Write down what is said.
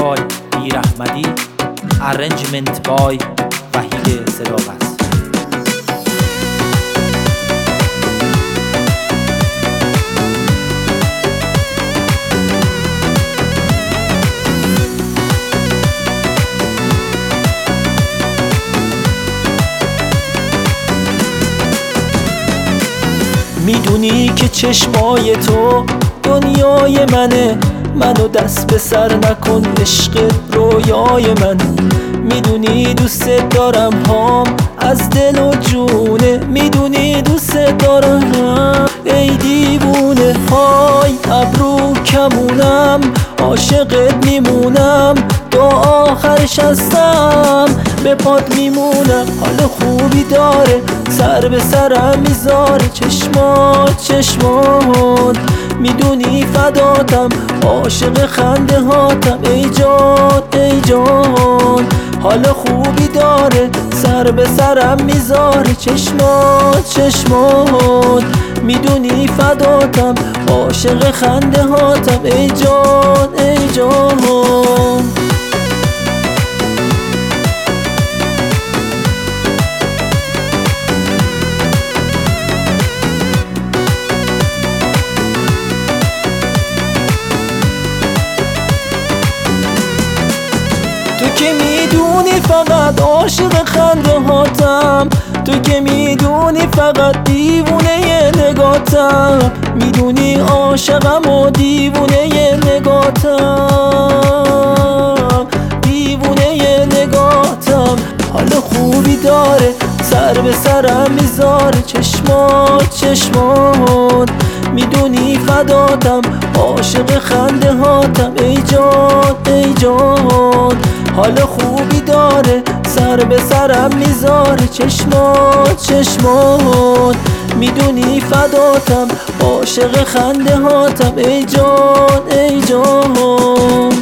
بای میر احمدی، ارنجمنت بای وحید صداقت. میدونی که چشمای تو دنیای منه، منو دست به سر نکن، عشق رویای من. میدونی دوست دارم هام از دل و جونه، میدونی دوست دارم ای دیوونه. های ابرو کمونم، عاشقت میمونم، تا آخرش هستم به پات میمونم. حال خوبی داره، سر به سرم میذاره، چشمات میدونی فداتم، عاشق خنده هاتم ای جان. حال خوبی داره، سر به سرم میذاره، چشمات میدونی فداتم، عاشق خنده هاتم ای جان. تو که میدونی فقط عاشق خنده هاتم، تو که میدونی فقط دیوونه نگاتم، میدونی عاشقم و دیوونه نگاتم. حال خوبی داره، سر به سرم میذاره، چشمات میدونی فداتم، عاشق خنده هاتم ای جان. حال خوبی داره، سر به سرم میذاره، چشمات میدونی فداتم، عاشق خنده هاتم ای جان.